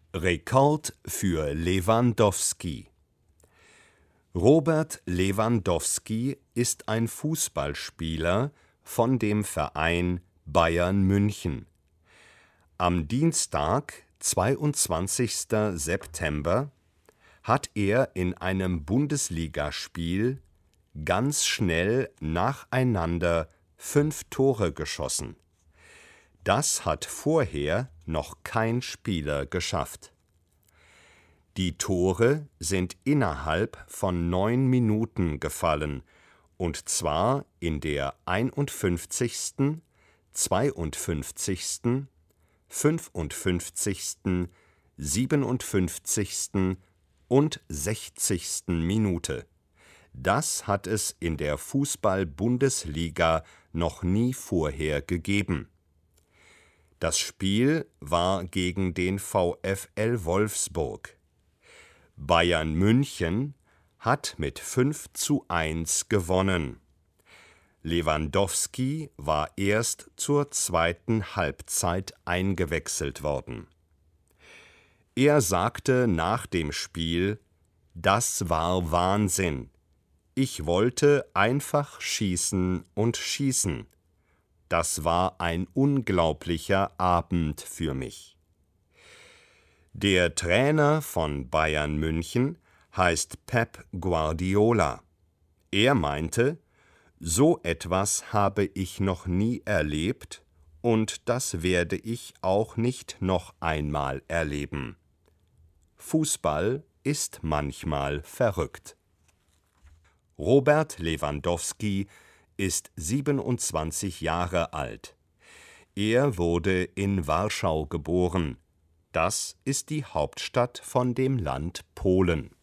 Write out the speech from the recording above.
Rekord für Lewandowski. Robert Lewandowski ist ein Fußballspieler von dem Verein Bayern München. Am Dienstag, 22. September, hat er in einem Bundesligaspiel ganz schnell nacheinander 5 Tore geschossen. Das hat vorher noch kein Spieler geschafft. Die Tore sind innerhalb von 9 Minuten gefallen, und zwar in der 51., 52., 55., 57. und 60. Minute. Das hat es in der Fußball-Bundesliga noch nie vorher gegeben. Das Spiel war gegen den VfL Wolfsburg. Bayern München hat mit 5:1 gewonnen. Lewandowski war erst zur zweiten Halbzeit eingewechselt worden. Er sagte nach dem Spiel: „Das war Wahnsinn. Ich wollte einfach schießen und schießen. Das war ein unglaublicher Abend für mich." Der Trainer von Bayern München heißt Pep Guardiola. Er meinte, so etwas habe ich noch nie erlebt und das werde ich auch nicht noch einmal erleben. Fußball ist manchmal verrückt. Robert Lewandowski ist 27 Jahre alt. Er wurde in Warschau geboren. Das ist die Hauptstadt von dem Land Polen.